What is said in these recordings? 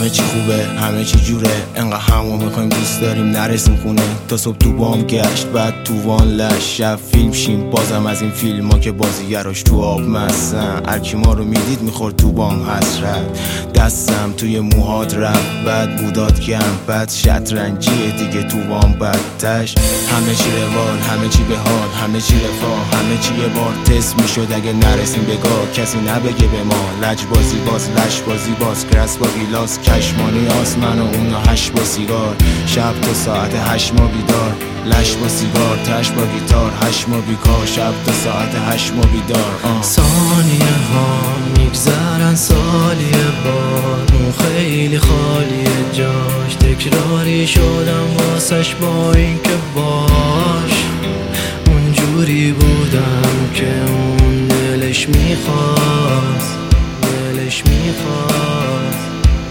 همه چی خوبه، همه چی جوره، انقدر همو میخوایم دوست داریم نرسیم خونه. تا صبح تو بام گشت، بعد تو وان لش، شب فیلم شیم بازم از این فیلم ها که بازیگراش تو آب مستن. هرکی ما رو میدید میخورد تو بام حسرت، دستم توی موهات رفت، بعد مودات کم، بعد شطرنجیه دیگه تو وام بدتش. همه چی روال، همه چی به حال، همه چی رفاه، همه چی یه بار تست میشد اگه نرسیم به گاه. کسی نبگه به ما لج بازی باز، لش بازی باز، گرس با گیلاس، کشمانی آس، من و اون و 8 با سیگار. شب تا ساعت 8 ما بیدار، لش با سیگار، تش با گیتار، 8 ما بیکار. شب تا ساعت 8 ما بیدار. ثانیه ها میگذرن سالیه بار، اون خیلی خالیه جاش، تکراری شدم واسش با این که باش اونجوری بودم که اون دلش میخواست، دلش میخواست.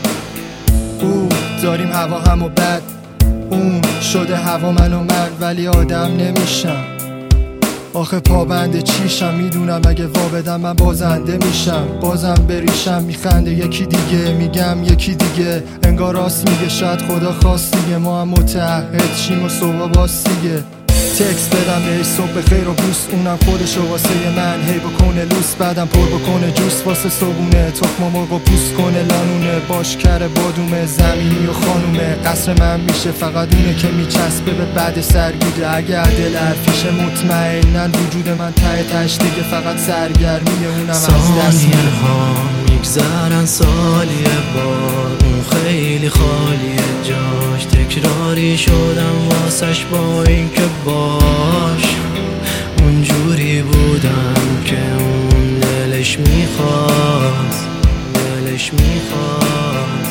داریم هوا هم و بد، اون شده هوا من و من، ولی آدم نمیشم. آخه پابند چیشم، میدونم اگه وا بدم من بازنده میشم. بازم بریشم میخنده یکی دیگه، میگم یکی دیگه، انگار راست میگه، شاید خدا خواست دیگه. ما هم متعهد شیم و صبح باز دیگه. تکست بدم بهش صبح بخیر و بوست، اونم خودشو واسه من هی بکنه لوس، بعدم پر بکنه جوس واسه صبونه، تخم مرغ و پوست کنه لانونه، باش کره بادومه، زمینی و خانومه. قصر من میشه فقط اونه که میچسبه به بعد سرگیره. اگه عدل حرفیشه مطمئنن وجود من ته تش دیگه فقط سرگرمیه، اونم از دست میره. ها میگذرن سالیه بار، اون خیلی خالیه جاش، تکراری شدم واسش با این که باش اونجوری بودم که اون دلش میخواست، دلش میخواست.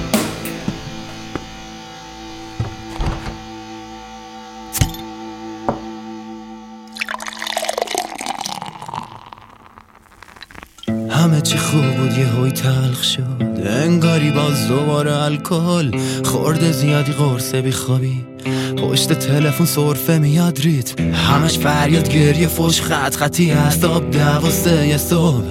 همه چی خوب بود یه هوی تلخ شد، انگاری باز دوباره الکل خورده، زیادی قرصه بیخوابی، پشت تلفن سرفه میاد ریتم، همش فریاد گریه فوش خط خطی هست. آب 12 صبح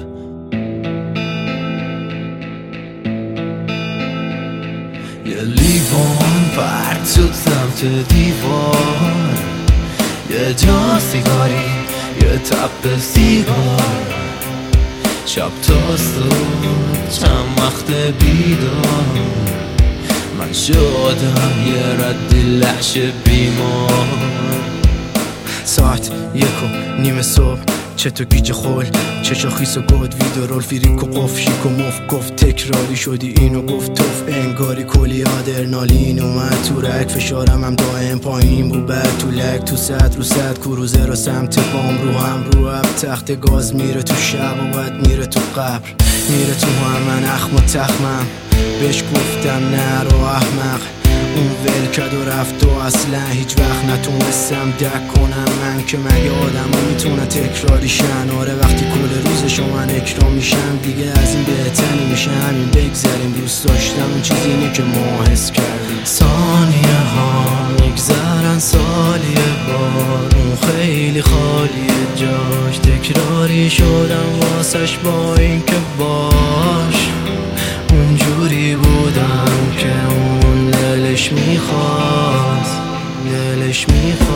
یه لیوان پرد شد سمت دیوار، یه جا سیگاری، یه تپ سیگار، شب تا صبح چند وقت بیدار، من شدم یه رد لحش بیمار. ساعت 1:30 صبح، چه تو گیج خول، چه شاخیس و گود ویدرول، فیریک و قف، شیک و مف، گفت تکراری شدی اینو گفت توف، انگاری کلی آدرنالین اومد تو رگ، فشارم هم دائم پایین بود، بعد تو لگ، تو صد رو صد کروزه رو سمت بام، رو هم رو اب، تخت گاز میره تو شب و بعد میره تو قبر، میره تو هم من اخم و تخمم، بهش گفتم نه رو احمق، اون ول کد و رفت و اصلا هیچ وقت نتونستم دک کنم. من که مگه آدم ها میتونه تکراری شن؟ آره وقتی کل روزشو من اکرام میشم دیگه از این بهتری میشه، همین بگذریم. دوست داشتم اون چیزی اینه که ما حس کردیم. ثانیه ها میگذرن سالیه بار، اون خیلی خالیه جاش، تکراری شدم واسش با این که باش اونجوری بودم که اون دلش میخواست، دلش میخواست.